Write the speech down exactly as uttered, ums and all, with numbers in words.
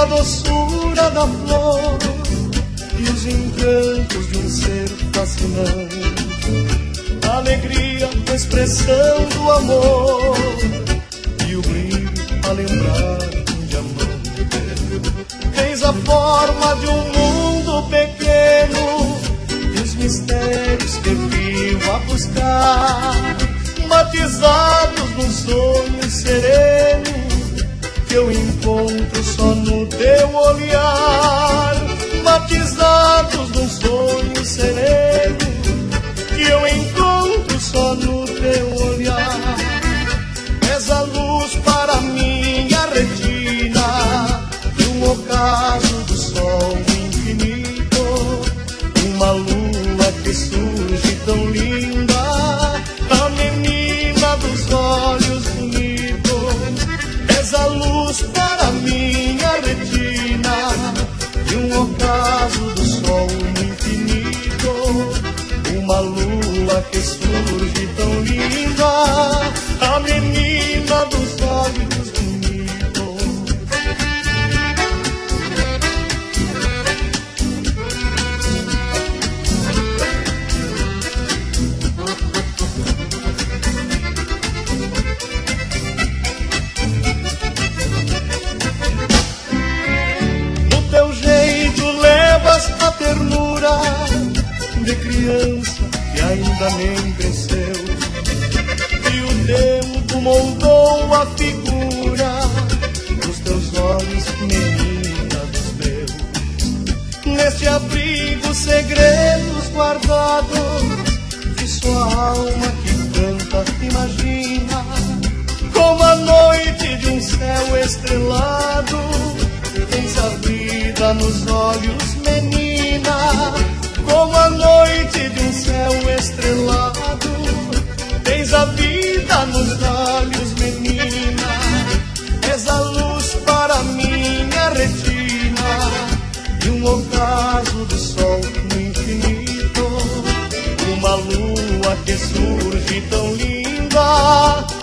a doçura da flor e os encantos de um ser fascinante, a alegria, a expressão do amor e o brilho a lembrar um diamante. Tens a forma de um mundo pequeno e os mistérios que vivo a buscar, batizados num sonho sereno que eu encontro só no teu olhar, batizados num sonho sereno que eu encontro só no teu olhar. És a luz para minha retina, um ocaso do sol infinito, uma lua que surge tão linda, a menina dos olhos bonitos. És a luz para minha retina, de um ocaso do sol infinito, uma lua que surge tão linda, a menina dos olhos bonitos. No teu jeito levas a ternura de criança que ainda nem cresceu, e o tempo moldou a figura dos teus olhos, menina dos meus. Neste abrigo segredos guardados de sua alma que canta, imagina, como a noite de um céu estrelado. Tens a vida nos olhos, menina, como a noite de um céu estrelado. Tens a vida nos olhos, menina, és a luz para minha retina, e um ocaso do sol no infinito, uma lua que surge tão linda,